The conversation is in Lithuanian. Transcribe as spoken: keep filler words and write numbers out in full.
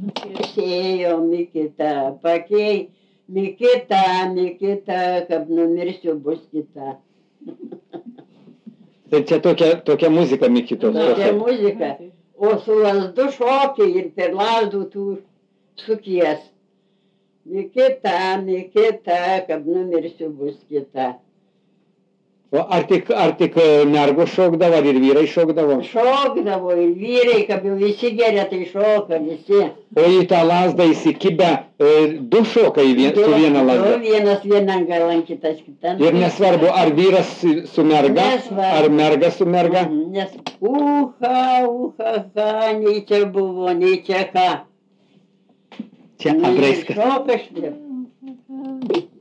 Išėjom į kitą, pakei, į kitą, į kitą, kad numirsiu bus kita. Tai čia tokia, tokia muzika Mikitos. Tokia muzika. O su lasdu šokiai ir per lasdų tų sukies. Į kitą, į kitą, kad numirsiu bus kita. O ar tik, ar tik mergos šokdavo, ar ir vyrai šokdavo? Šokdavo ir vyrai, kad jau visi geria, tai šoka visi. O į tą lasdą įsikibę e, du šoka į vien, su viena lasda? Du, vienas vienam galan, kitas kitam. Ir nesvarbu, ar vyras su merga, Nesvarbu. ar merga su merga? Nes uha, uha, ha, nei čia buvo, nei čia ką. Čia Adraiska. Šoka šliep.